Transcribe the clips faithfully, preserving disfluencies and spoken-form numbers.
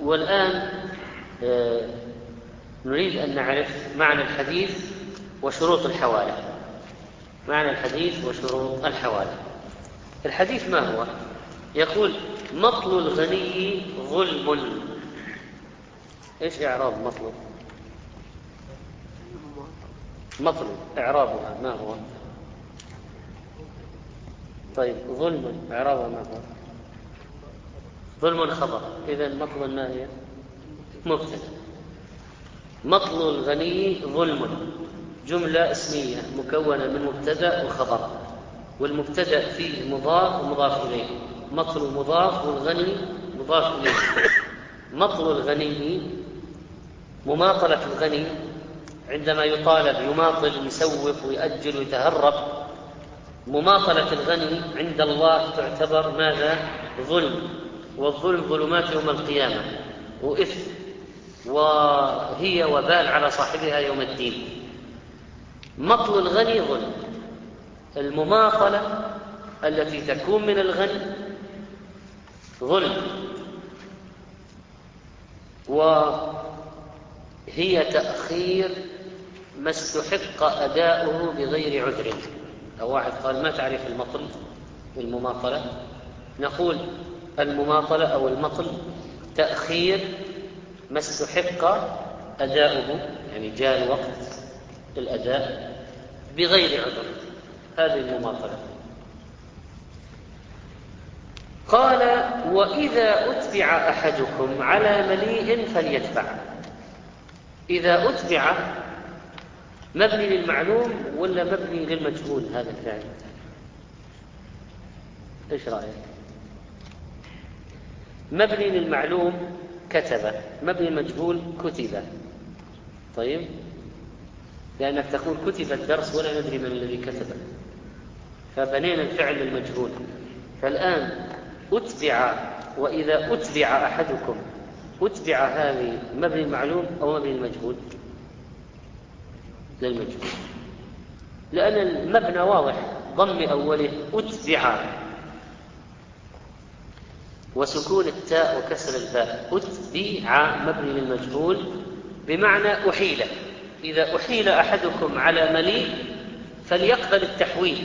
والآن نريد أن نعرف معنى الحديث وشروط الحوالة. معنى الحديث وشروط الحوالة. الحديث ما هو؟ يقول: مطل الغني ظلم. إيش إعراب مطل؟ مطل إعرابها ما هو؟ طيب ظلم إعرابها ما هو؟ ظلم خبر. إذن مطل ما هي؟ مبتدأ. مطل الغني ظلم جملة اسمية مكونة من مبتدأ وخبر، والمبتدأ فيه مضاف ومضاف إليه. مطل مضاف والغني مضاف إليه. مطل الغني مماطلة الغني، عندما يطالب يماطل ويسوف ويأجل ويتهرب. مماطلة الغني عند الله تعتبر ماذا؟ ظلم، والظلم ظلمات يوم القيامة وإثم، وهي وبال على صاحبها يوم الدين. مطل الغني ظلم. المماطلة التي تكون من الغني ظلم، وهي تأخير ما استحق أداؤه بغير عذر. لو واحد قال: ما تعرف المطل المماطلة؟ نقول: المماطلة أو المطل تأخير ما استحق أداؤه، يعني جاء الوقت الأداء بغير عذر، هذه المماطلة. قال: وإذا أتبع أحدكم على مليء فليتبع. إذا أتبع مبني للمعلوم ولا مبني للمجهول هذا الفعل؟ إيش رأيك؟ مبني للمعلوم كتب، مبني المجهول كتب. طيب، لأنك تقول كتب الدرس ولا ندري من الذي كتبه، فبنينا الفعل للمجهول. فالآن أتبع، وإذا أتبع أحدكم، أتبع هذه مبني المعلوم أو مبني المجهول؟ للمجهول، لأن المبنى واضح، ضم أوله أتبع وسكون التاء وكسر الباء. أتبع مبني للمجهول بمعنى أحيل. إذا أحيل أحدكم على مليء فليقبل التحويل،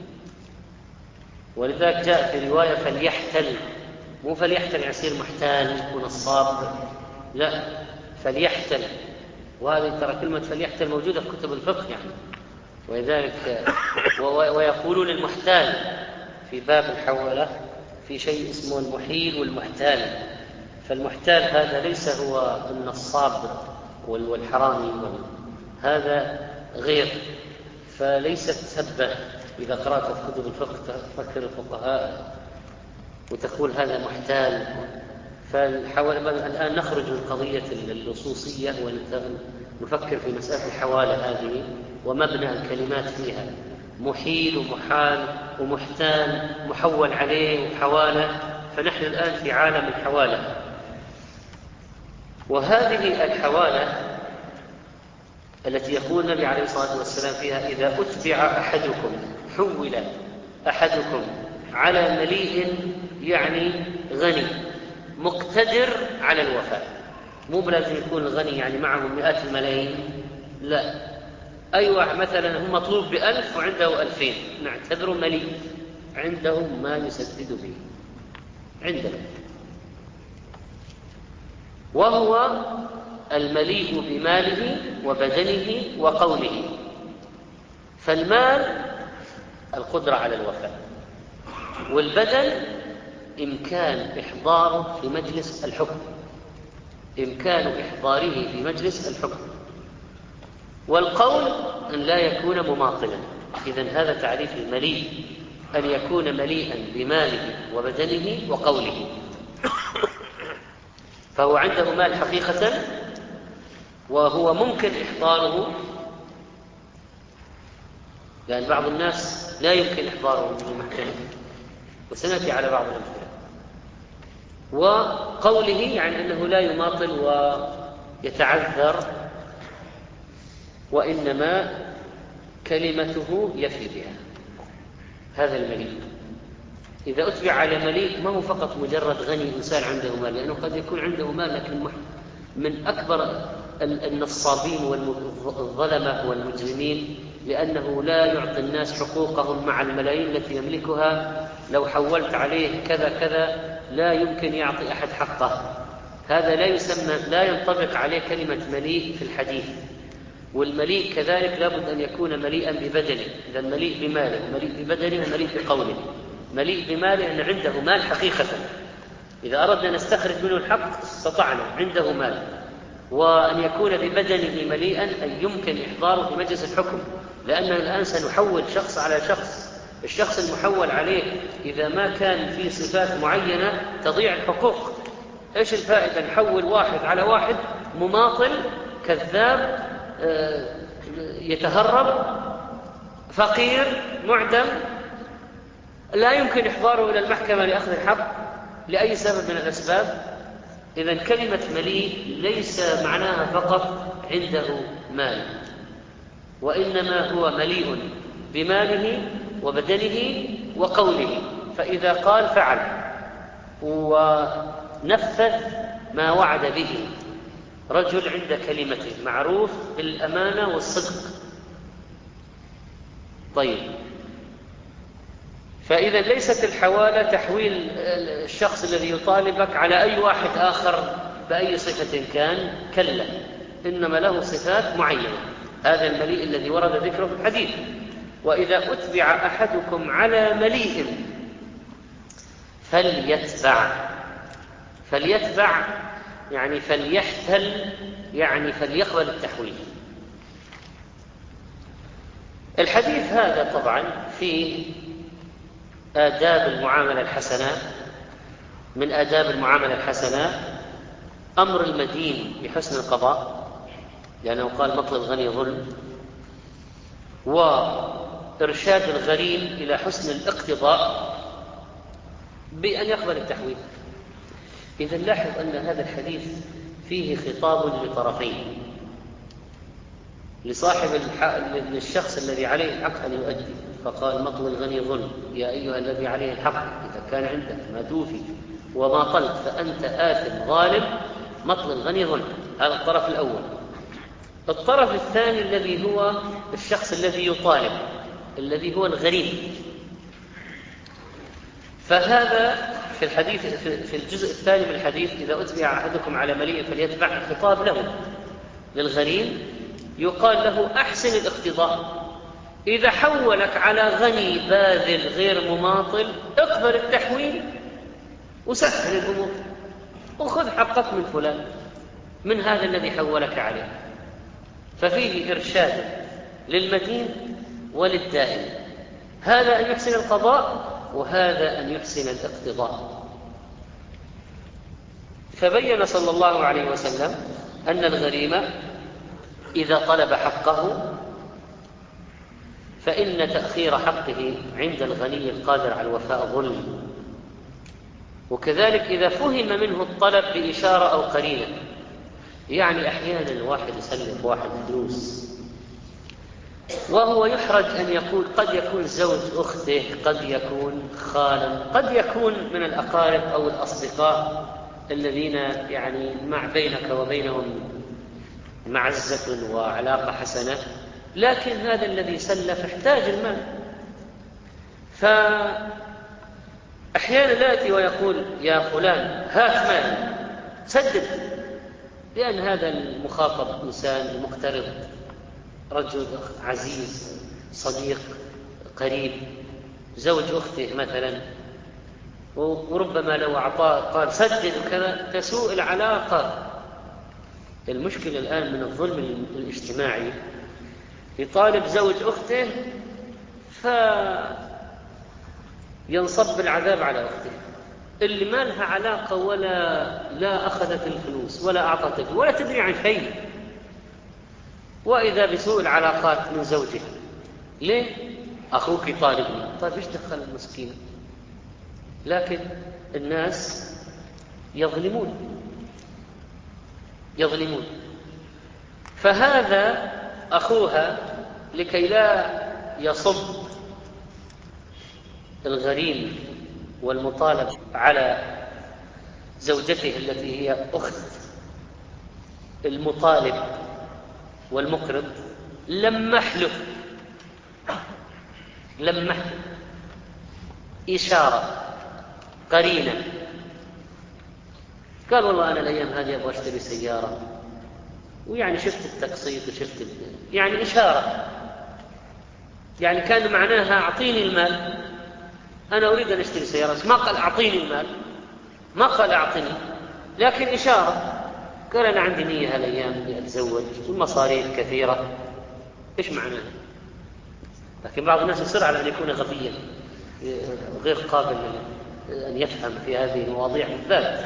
ولذلك جاء في رواية فليحتل، مو فليحتل يصير محتال ونصاب، لا، فليحتل. وهذه ترى كلمة فليحتل موجودة في كتب الفقه يعني، ولذلك ويقولون المحتال في باب الحوالة في شيء اسمه المحيل والمحتال. فالمحتال هذا ليس هو النصاب والحرامي، هذا غير، فليست سبة. إذا قرأت في كتب الفقه تفكر الفقهاء وتقول هذا محتال. فالحوالة الآن نخرج من قضية اللصوصية ونفكر في مسألة الحوالة هذه ومبنى الكلمات فيها، محيل ومحال ومحتال محول عليه وحوالة. فنحن الآن في عالم الحوالة، وهذه الحوالة التي يقول النبي عليه الصلاة والسلام فيها: إذا أتبع أحدكم، حول أحدكم على مليء، يعني غني مقتدر على الوفاء. مو بلازم يكون الغني يعني معه مئات الملايين، لا. أيوة، مثلا هم مطلوب بألف وعنده ألفين، نعتبره مليء، عنده ما يسدد به عندنا. وهو المليء بماله وبدنه وقوله. فالمال القدرة على الوفاء، والبدن إمكان إحضاره في مجلس الحكم، إمكان إحضاره في مجلس الحكم، والقول أن لا يكون مماطلا. إذن هذا تعريف المليء، أن يكون مليئا بماله وبدنه وقوله. فهو عنده مال حقيقة، وهو ممكن إحضاره، لأن بعض الناس لا يمكن إحضاره من المحكمة، وسنأتي على بعض الأمثلة. وقوله يعني أنه لا يماطل ويتعذر، وإنما كلمته يفي بها. هذا المليء. إذا أتبع على مليء ما هو فقط مجرد غني إنسان عنده مال، لأنه قد يكون عنده مال لكن من أكبر النصابين والظلمة والمجرمين، لأنه لا يعطي الناس حقوقهم مع الملايين التي يملكها. لو حولت عليه كذا كذا لا يمكن يعطي أحد حقه. هذا لا يسمى، لا ينطبق عليه كلمة مليء في الحديث. والمليء كذلك لابد أن يكون مليئا ببدنه، إذا مليء بماله ومليء ببدنه ومليء بقوله. مليء بماله أن عنده مال حقيقة، إذا أردنا نستخرج منه الحق استطعنا، عنده مال. وأن يكون ببدنه مليئا أي يمكن إحضاره في مجلس الحكم، لأننا الآن سنحول شخص على شخص. الشخص المحول عليه إذا ما كان فيه صفات معينة تضيع الحقوق. إيش الفائدة نحول واحد على واحد مماطل كذاب يتهرب فقير معدم لا يمكن إحضاره إلى المحكمة لأخذ الحق لأي سبب من الأسباب؟ إذن كلمة مليء ليس معناها فقط عنده مال، وإنما هو مليء بماله وبدنه وقوله. فإذا قال فعل ونفذ ما وعد به. رجل عند كلمته معروف بالأمانة والصدق. طيب، فإذا ليست الحوالة تحويل الشخص الذي يطالبك على أي واحد آخر بأي صفة كان، كلا، إنما له صفات معينة. هذا المليء الذي ورد ذكره في الحديث. وإذا أتبع أحدكم على مليء فليتبع. فليتبع يعني فليحتل، يعني فليقبل التحويل. الحديث هذا طبعا في آداب المعاملة الحسنة. من آداب المعاملة الحسنة أمر المدين بحسن القضاء، لأنه قال مطل الغني ظلم، وإرشاد الغريم إلى حسن الاقتضاء بأن يقبل التحويل. إذا لاحظ أن هذا الحديث فيه خطاب لطرفين، لصاحب الحق، للشخص الذي عليه الحق أن يؤدي، فقال مطل الغني ظلم، يا أيها الذي عليه الحق إذا كان عندك ما توفي وما طلت فأنت آثم ظالم، مطل الغني ظلم. هذا الطرف الأول. الطرف الثاني الذي هو الشخص الذي يطالب، الذي هو الغريم. فهذا في الحديث في الجزء الثاني من الحديث إذا أتبع أحدكم على مليء فليتبع، خطاب له للغريم، يقال له أحسن الاقتضاء. إذا حولك على غني باذل غير مماطل اقبل التحويل وسهل الأمور وخذ حقك من فلان، من هذا الذي حولك عليه. ففيه إرشاد للمدين وللدائن، هذا أن يحسن القضاء وهذا أن يحسن الاقتضاء. فبين صلى الله عليه وسلم أن الغريم إذا طلب حقه فإن تأخير حقه عند الغني القادر على الوفاء ظلم. وكذلك إذا فهم منه الطلب بإشارة أو قرينة، يعني أحيانا الواحد يسلف واحد فلوس وهو يحرج أن يقول، قد يكون زوج أخته، قد يكون خالا، قد يكون من الأقارب أو الأصدقاء الذين يعني مع بينك وبينهم معزة وعلاقة حسنة، لكن هذا الذي سلف احتاج المال. فأحيانا يأتي ويقول يا فلان هات مال سدد، لأن هذا المخاطب إنسان مقترض، رجل عزيز صديق قريب، زوج أخته مثلا، وربما لو أعطاه قال سدد وكذا تسوء العلاقة. المشكلة الآن من الظلم الاجتماعي، يطالب زوج أخته فينصب العذاب على أخته اللي ما لها علاقة ولا لا أخذت الفلوس ولا أعطت ولا تدري عن شيء، وإذا بسوء العلاقات من زوجها. ليه؟ أخوك يطالبني. طيب إيش دخل المسكين؟ لكن الناس يظلمون يظلمون فهذا أخوها لكي لا يصب الغريم والمطالب على زوجته التي هي أخت المطالب والمقرض لمح له لمح له إشارة قرينة، قال والله أنا الأيام هذه أبغى أشتري سيارة، ويعني شفت التقسيط وشفت ال... يعني إشارة، يعني كان معناها أعطيني المال، أنا أريد أن أشتري سيارة، ما قال أعطيني المال، ما قال أعطني، لكن إشارة. قال أنا عندي نية هالأيام لأتزوج والمصاريف كثيرة. إيش معناها؟ لكن بعض الناس يصر على أن يكون غبيا غير قابل أن يفهم في هذه المواضيع بالذات.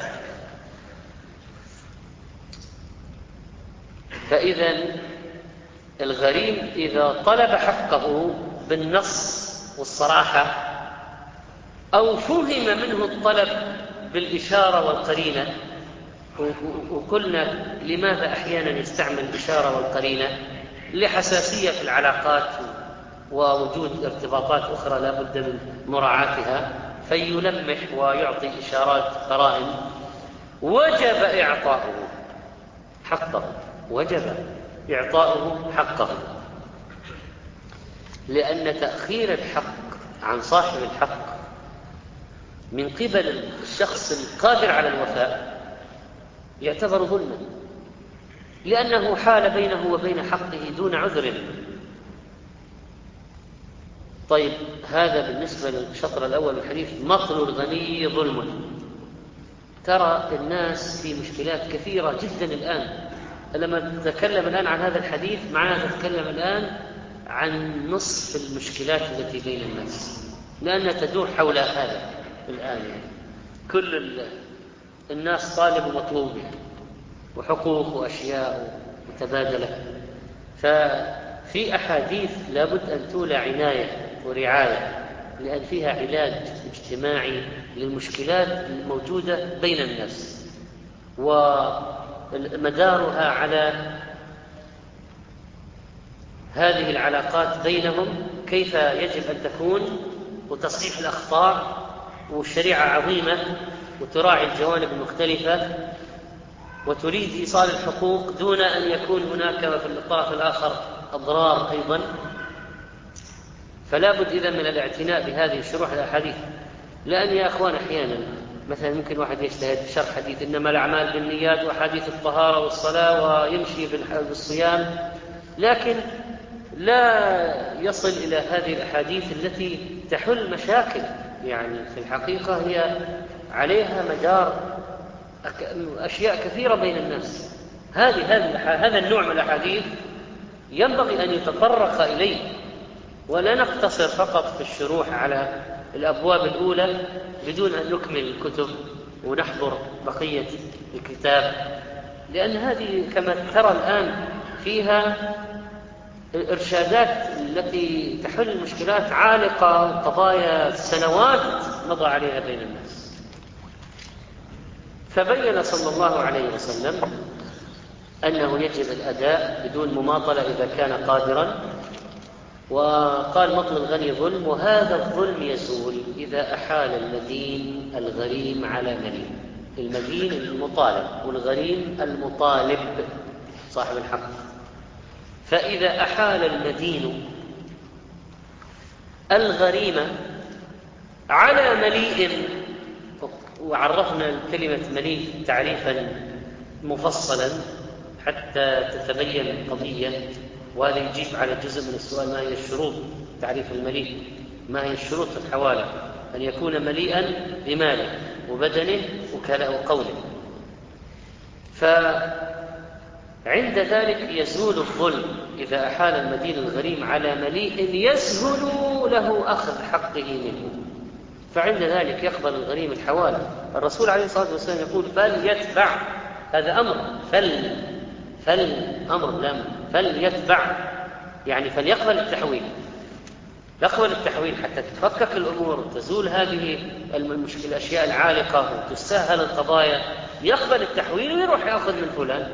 فإذا الغريم إذا طلب حقه بالنص والصراحة أو فهم منه الطلب بالإشارة والقرينة، وقلنا لماذا أحيانا يستعمل الإشارة والقرينة؟ لحساسية في العلاقات ووجود ارتباطات أخرى لا بد من مراعاتها، فيلمح ويعطي إشارات قرائن، وجب إعطاؤه حقه، وجب إعطاؤه حقه، لأن تأخير الحق عن صاحب الحق من قبل الشخص القادر على الوفاء يعتبر ظلما، لأنه حال بينه وبين حقه دون عذر. طيب هذا بالنسبة للشطر الأول من الحديث، مطل الغني ظلم. ترى الناس في مشكلات كثيرة جدا الآن. لما نتكلم الآن عن هذا الحديث معناه نتكلم الآن عن نصف المشكلات التي بين الناس، لأنها تدور حول هذا الآن. يعني كل الناس طالب ومطلوب، وحقوق وأشياء متبادلة. ففي أحاديث لابد أن تولى عناية ورعاية، لأن فيها علاج اجتماعي للمشكلات الموجودة بين الناس، ومدارها على هذه العلاقات بينهم كيف يجب أن تكون، وتصحيح الأخطاء. والشريعة عظيمة وتراعي الجوانب المختلفة وتريد إيصال الحقوق دون أن يكون هناك في الطرف الآخر أضرار أيضا. فلا بد إذن من الاعتناء بهذه الشروح الأحاديث، لأن يا أخوان أحيانا مثلا ممكن واحد يجتهد في شرح حديث إنما الأعمال بالنيات وحديث الطهارة والصلاة ويمشي بالصيام، لكن لا يصل إلى هذه الأحاديث التي تحل مشاكل. يعني في الحقيقة هي عليها مدار أشياء كثيرة بين الناس. هذه هذا النوع من الأحاديث ينبغي أن يتطرق إليه، ولا نقتصر فقط في الشروح على الأبواب الأولى بدون أن نكمل الكتب ونحضر بقية الكتاب، لأن هذه كما ترى الآن فيها الإرشادات التي تحل المشكلات عالقة، قضايا سنوات مضى عليها بين الناس. فبين صلى الله عليه وسلم أنه يجب الأداء بدون مماطلة إذا كان قادرا، وقال مطل الغني ظلم، وهذا الظلم يزول إذا أحال المدين الغريم على مليم. المدين المطالب والغريم المطالب صاحب الحق. فإذا أحال المدين الغريم على مليء، وعرفنا كلمة مليء تعريفا مفصلا حتى تتبين القضية، وهذا يجيب على جزء من السؤال: ما هي الشروط تعريف المليء؟ ما هي الشروط في الحوالة؟ أن يكون مليئا بماله وبدنه وقوله. فعند ذلك يزول الظلم إذا أحال المدين الغريم على مليء يسهل له أخذ حقه منه، فعند ذلك يقبل الغريم الحوالة. الرسول عليه الصلاة والسلام يقول: فليتبع، هذا أمر، فل فل أمر لم فليتبع، يعني فليقبل التحويل، يقبل التحويل حتى تتفكك الأمور وتزول هذه المشكلة الأشياء العالقة وتسهل القضايا. يقبل التحويل ويروح يأخذ من فلان،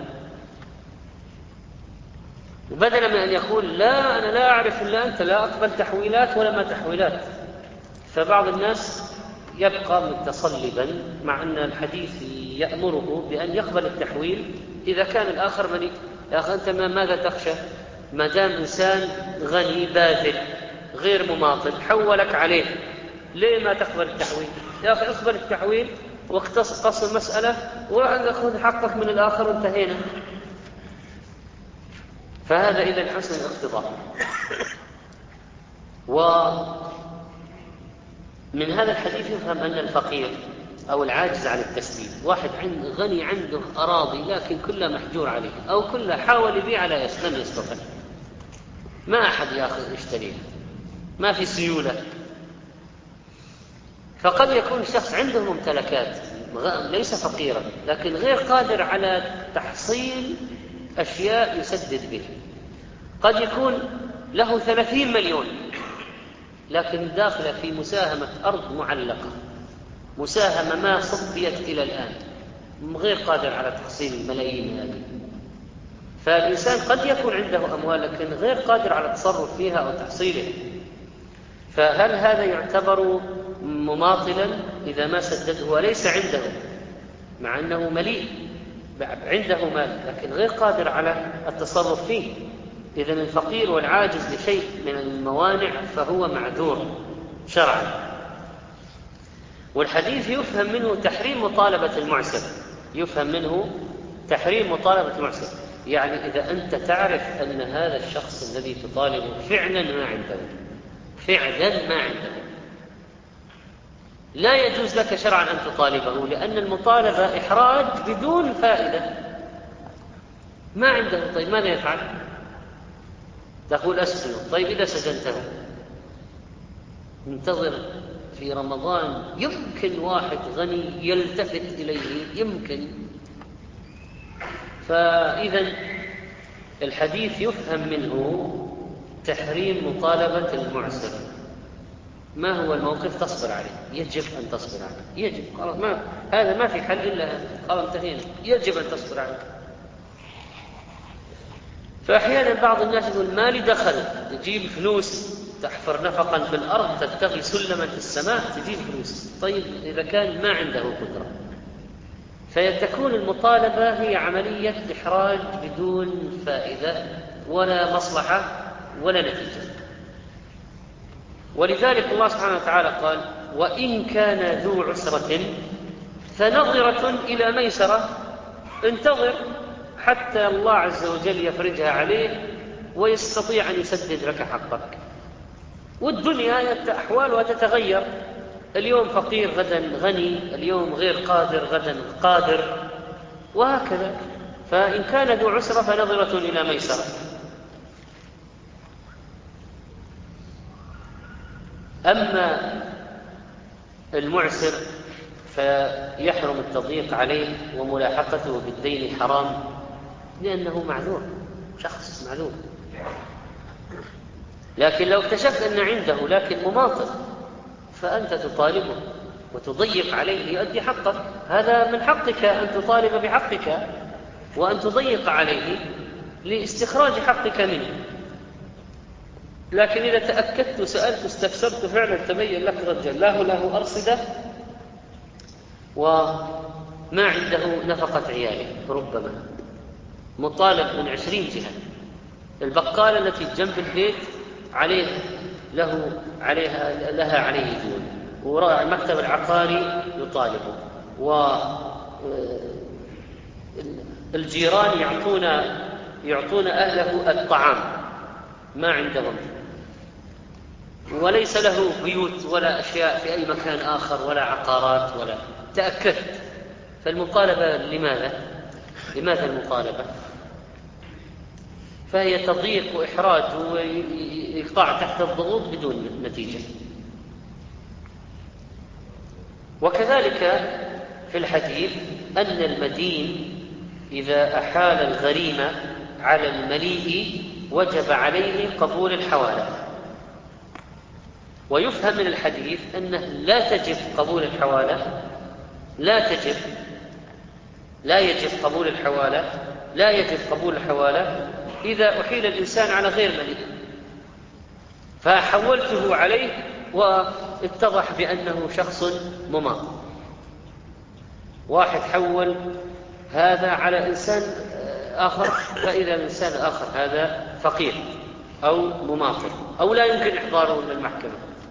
وبدلا من أن يقول: لا أنا لا أعرف إلا أنت، لا أقبل تحويلات ولا ما تحويلات. فبعض الناس يبقى متصلبا، مع أن الحديث يأمره بأن يقبل التحويل إذا كان الآخر مليء. يا أخي أنت ماذا تخشى؟ ما دام إنسان غني باذل غير مماطل حولك عليه، ليه ما تقبل التحويل؟ يا أخي اقبل التحويل واقتص المسألة وخذ حقك من الآخر وانتهينا. فهذا إذن حسن الاقتضاء. ومن هذا الحديث يفهم أن الفقير أو العاجز عن التسديد، واحد عند غني عنده أراضي لكن كلها محجور عليه أو كلها حاول يبيع لا لم يستطع، ما أحد يأخذ يشتريها، ما في سيولة. فقد يكون الشخص عنده ممتلكات ليس فقيرا لكن غير قادر على تحصيل أشياء يسدد به. قد يكون له ثلاثين مليون لكن داخله في مساهمة أرض معلقة، مساهمة ما صبيت إلى الآن، غير قادر على تحصيل الملايين هذه. فالإنسان قد يكون عنده أموال لكن غير قادر على التصرف فيها أو تحصيلها. فهل هذا يعتبر مماطلا إذا ما سدده وليس عنده، مع أنه مليء عنده مال لكن غير قادر على التصرف فيه؟ إذن الفقير والعاجز لشيء من الموانع فهو معذور شرعا. والحديث يفهم منه تحريم مطالبة المعسر، يفهم منه تحريم مطالبة المعسر، يعني إذا أنت تعرف أن هذا الشخص الذي تطالبه فعلا ما عنده، فعلا ما عنده، لا يجوز لك شرعا أن تطالبه، لأن المطالبة إحراج بدون فائدة. ما عنده، طيب ماذا يفعل؟ تقول أسجنه. طيب إذا سجنته انتظر في رمضان يمكن واحد غني يلتفت إليه، يمكن. فإذا الحديث يفهم منه تحريم مطالبة المعسر. ما هو الموقف؟ تصبر عليه، يجب أن تصبر عليه، يجب، خلاص ما هذا ما في حل إلا هذا، خلاص انتهينا، يجب أن تصبر عليه. فأحيانا بعض الناس يقول مالي دخل، تجيب فلوس، تحفر نفقا في الأرض، تبتغي سلما في السماء، تجيب فلوس. طيب إذا كان ما عنده قدرة، فيتكون المطالبة هي عملية إحراج بدون فائدة ولا مصلحة ولا نتيجة. ولذلك الله سبحانه وتعالى قال وإن كان ذو عسرة فنظرة إلى ميسرة، انتظر حتى الله عز وجل يفرجها عليه ويستطيع أن يسدد لك حقك. والدنيا أحوالها تتغير، اليوم فقير غدا غني، اليوم غير قادر غدا قادر، وهكذا. فإن كان ذو عسرة فنظرة إلى ميسرة. أما المعسر فيحرم التضييق عليه وملاحقته بالدين حرام، لأنه معذور، شخص معذور. لكن لو اكتشفت أن عنده لكن مماطل فأنت تطالبه وتضيق عليه ليؤدي حقك، هذا من حقك أن تطالب بحقك وأن تضيق عليه لاستخراج حقك منه. لكن إذا تأكدت وسألت واستفسرت فعلا تبين لك رجل له له أرصدة وما عنده نفقة عياله، ربما مطالب من عشرين جهة، البقالة التي جنب البيت عليه له عليها لها عليه ديون، والمكتب العقاري يطالبه، والجيران يعطون يعطون أهله الطعام ما عندهم، وليس له بيوت ولا أشياء في أي مكان آخر ولا عقارات ولا. تأكدت، فالمطالبة لماذا؟ لماذا المطالبة؟ فهي تضييق وإحراج وإقطاع تحت الضغوط بدون نتيجة. وكذلك في الحديث أن المدين إذا أحال الغريمة على المليء وجب عليه قبول الحوالة. ويفهم من الحديث أنه لا تجب قبول الحوالة، لا تجب لا يجب قبول الحوالة لا يجب قبول الحوالة إذا أحيل الإنسان على غير مليء، فحولته عليه اتضح بأنه شخص مماطل. واحد حول هذا على إنسان آخر، فإذا الإنسان الآخر هذا فقير أو مماطل أو لا يمكن إحضاره إلى المحكمة،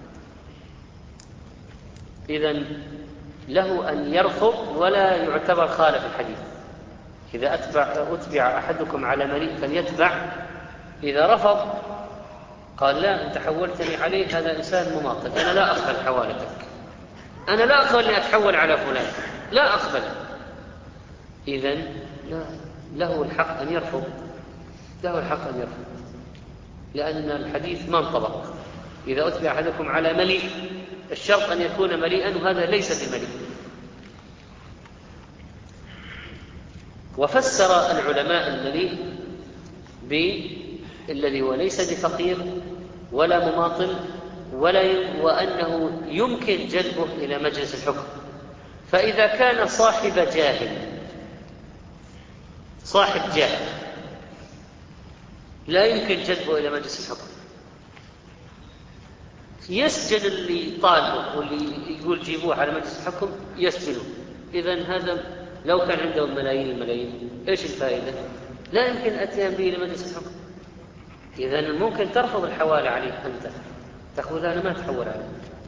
إذن له أن يرفض ولا يعتبر خالف الحديث. إذا أتبع, أتبع أحدكم على مليء فليتبع، إذا رفض قال لا أنت حولتني عليه هذا إنسان مماطل، أنا لا أقبل حوالتك، أنا لا أقبل أن أتحول على فلان، لا أقبل، إذن له الحق أن يرفض، له الحق أن يرفض، لأن الحديث ما انطبق. إذا أتبع أحدكم على مليء الشرط أن يكون مليئا، وهذا ليس بمليء. وفسر العلماء المليء بالذي هو ليس بفقير ولا مماطل ولا ي... وأنه يمكن جلبه إلى مجلس الحكم. فإذا كان صاحب جاهل، صاحب جاهل لا يمكن جلبه إلى مجلس الحكم، يسجن اللي طالبه واللي يقول جيبوه على مجلس الحكم يسجنوه. إذن هذا لو كان عندهم ملايين الملايين إيش الفائدة؟ لا يمكن أتيان به إلى مجلس الحكم. إذن ممكن ترفض الحوالة عليه أنت، تقول أنا ما أتحول عليه.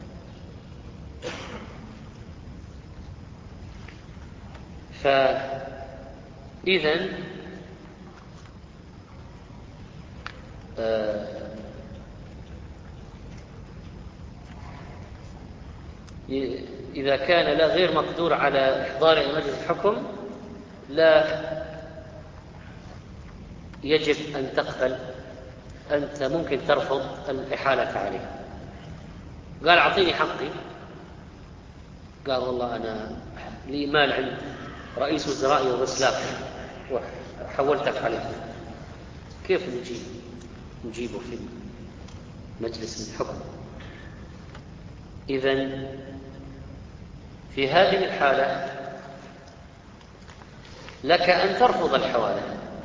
فإذن آه إذا كان لا غير مقدور على إحضار مجلس الحكم لا يجب أن تقبل، أنت ممكن ترفض الإحالة عليه. قال أعطيني حقي، قال والله أنا لي مال عند رئيس وزرائي وغسلاف وحولتك عليه، كيف نجيب نجيبه في مجلس الحكم؟ إذن في هذه الحالة لك أن ترفض الحوالة.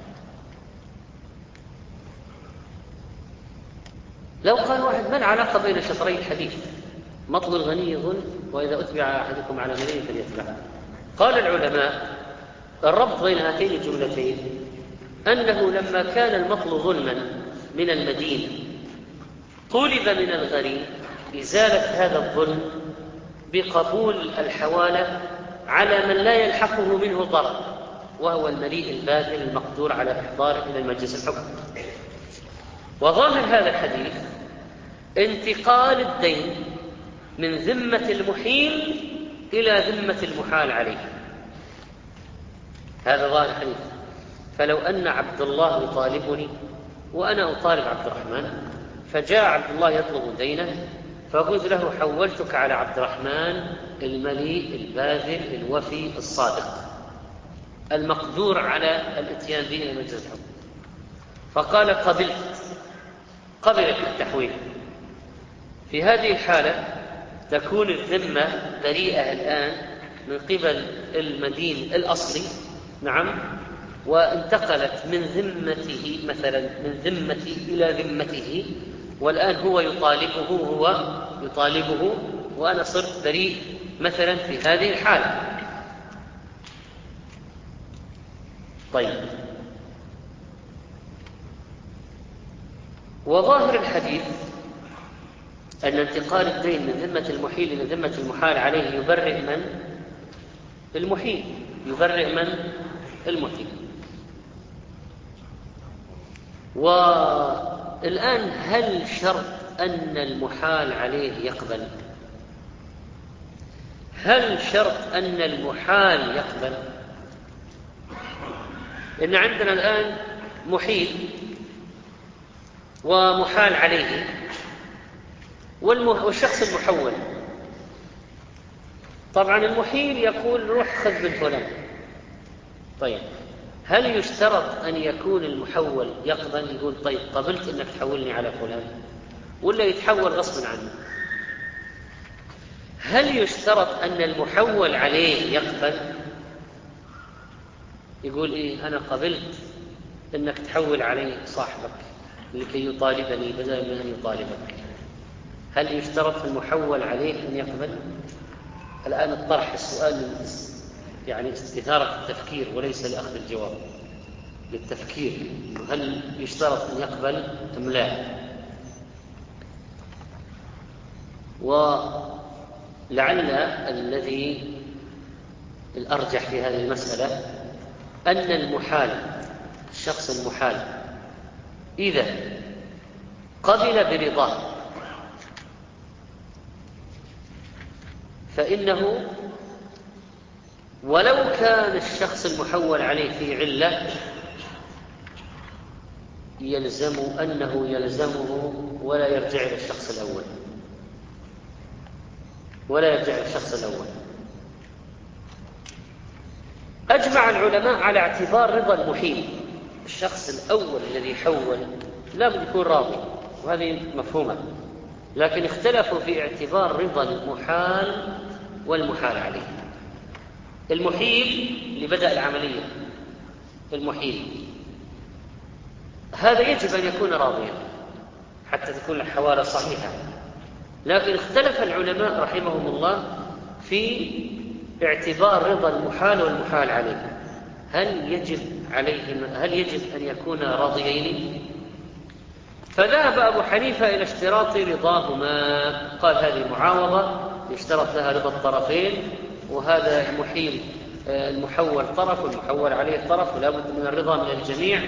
لو قال واحد ما العلاقة بين شطري الحديث؟ مطل الغني ظلم، وإذا أتبع أحدكم على مليء فليتبع. قال العلماء الربط بين هاتين الجملتين أنه لما كان المطل ظلما من المدين طلب من الغني إزالة هذا الظلم بقبول الحوالة على من لا يلحقه منه ضرر، وهو المليء الباذل المقدور على إحضاره إلى المجلس الحكم. وظاهر هذا الحديث انتقال الدين من ذمة المحيل إلى ذمة المحال عليه، هذا ظاهر الحديث. فلو أن عبد الله يطالبني وأنا أطالب عبد الرحمن، فجاء عبد الله يطلب دينه، فقلت له حولتك على عبد الرحمن المليء الباذل الوفي الصادق المقدور على الاتيان به إلى مجلس الحكم، فقال قبلت، قبل التحويل. في هذه الحالة تكون الذمة بريئة الآن من قبل المدين الأصلي، نعم، وانتقلت من ذمته مثلا من ذمتي إلى ذمته، والآن هو يطالبه هو يطالبه وأنا صرت بريء مثلا في هذه الحالة. طيب، وظاهر الحديث أن انتقال الدين من ذمة المحيل إلى ذمة المحال عليه يبرئ من؟ المحيل، يبرئ من؟ المحيل. والآن هل شرط أن المحال عليه يقبل؟ هل شرط أن المحال يقبل؟ إن عندنا الآن محيل ومحال عليه والشخص المحول. طبعا المحيل يقول روح خذ من فلان. طيب، هل يشترط أن يكون المحول يقبل؟ يقول طيب قبلت أنك تحولني على فلان، ولا يتحول غصبا عنه؟ هل يشترط أن المحول عليه يقبل؟ يقول إيه أنا قبلت أنك تحول علي صاحبك لكي يطالبني بدل من أن يطالبك. هل يشترط المحول عليه أن يقبل؟ الآن الطرح السؤال يعني استثارة التفكير وليس لأخذ الجواب، للتفكير، هل يشترط أن يقبل أم لا؟ ولعل الذي الأرجح في هذه المسألة أن المحال، الشخص المحال إذا قبل برضاه فإنه ولو كان الشخص المحول عليه في علة يلزم أنه يلزمه ولا يرجع إلى الشخص الأول، ولا يرجع إلى الشخص الأول. أجمع العلماء على اعتبار رضا المحيل، الشخص الأول الذي حول لا بد يكون راضي، وهذه مفهومة، لكن اختلفوا في اعتبار رضا المحال والمحال عليه. المحيل لبدء العملية، المحيل هذا يجب أن يكون راضيا حتى تكون الحوالة صحيحة، لكن اختلف العلماء رحمهم الله في اعتبار رضا المحال والمحال عليه، هل يجب عليهم هل يجب أن يكون راضيين؟ فذهب أبو حنيفة إلى اشتراط رضاهما، قال هذه معاوضة يشترط لها رضا الطرفين، وهذا المحيل المحول طرف والمحول عليه طرف، ولا بد من الرضا من الجميع.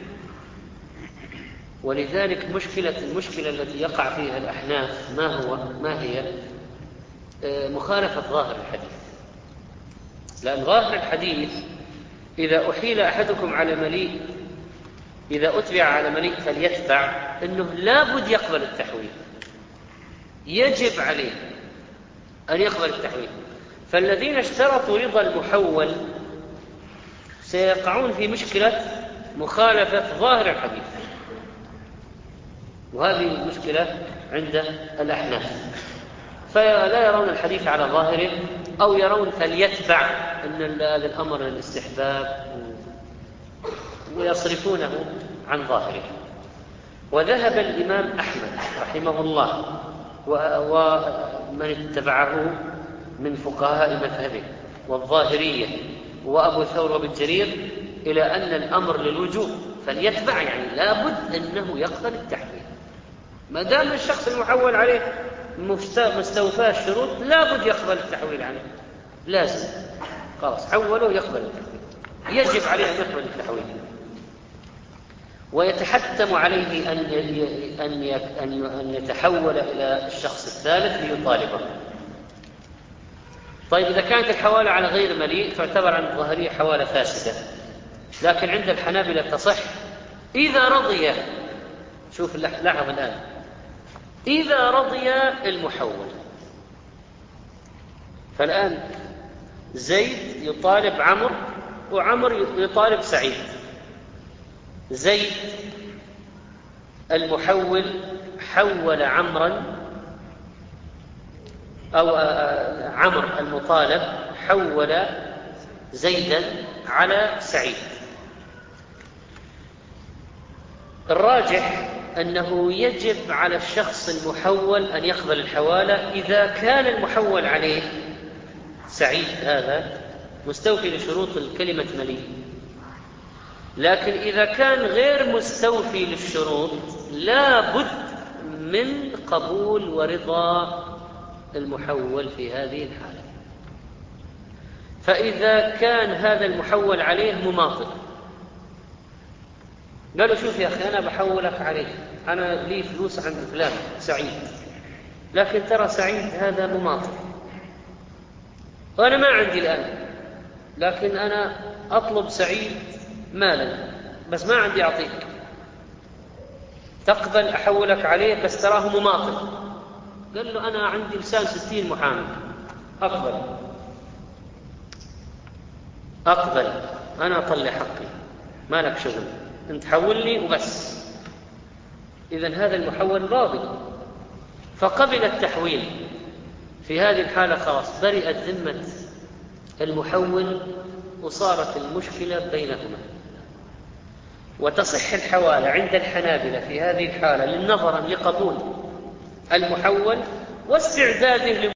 ولذلك مشكلة المشكلة التي يقع فيها الأحناف ما هو ما هي مخالفة ظاهر الحديث، لأن ظاهر الحديث إذا أحيل أحدكم على مليء، إذا أتبع على مليء فليتبع، إنه لا بد يقبل التحويل، يجب عليه أن يقبل التحويل. فالذين اشترطوا رضا المحول سيقعون في مشكلة مخالفة ظاهر الحديث، وهذه المشكلة عند الأحناف، فلا يرون الحديث على ظاهره، أو يرون فليتبع أن هذا الأمر للاستحباب ويصرفونه عن ظاهره. وذهب الإمام أحمد رحمه الله ومن اتبعه من فقهاء مذهبه والظاهرية وأبو ثور بن جرير إلى أن الأمر للوجوب، فليتبع يعني لا بد أنه يقبل التحويل، ما دام الشخص المحول عليه مستوفى الشروط لا بد يقبل التحويل عنه، لازم خلاص حوله يقبل التحويل، يجب عليه أن يقبل التحويل، ويتحتم عليه أن أن أن يتحول إلى الشخص الثالث ليطالبه. طيب إذا كانت الحوالة على غير مليء تعتبر عند الظاهرية حوالة فاسدة، لكن عند الحنابلة تصح إذا رضي، شوف لاحظ الآن، إذا رضي المحول. فالآن زيد يطالب عمرو وعمر يطالب سعيد، زيد المحول حول عمرا، أو عمرو المطالب حول زيدا على سعيد. الراجح أنه يجب على الشخص المحول أن يقبل الحوالة إذا كان المحول عليه سعيد هذا مستوفي لشروط الكلمة مليء، لكن إذا كان غير مستوفي للشروط لا بد من قبول ورضا المحول في هذه الحالة. فإذا كان هذا المحول عليه مماطل، قالوا شوف يا أخي أنا بحولك عليه، أنا لي فلوس عند فلان سعيد، لكن ترى سعيد هذا مماطل وأنا ما عندي الآن، لكن أنا أطلب سعيد مالا بس ما عندي أعطيك، تقبل أحولك عليه بس تراه مماطل؟ قال له أنا عندي لسان ستين محامي، أقبل أقبل أنا أطلع حقي، ما لك شغل، أنت حول لي وبس. إذن هذا المحول راضي فقبل التحويل، في هذه الحالة خلاص برئت ذمة المحول وصارت المشكلة بينهما، وتصح الحوالة عند الحنابلة في هذه الحالة للنظر لقبول المحول واستعداد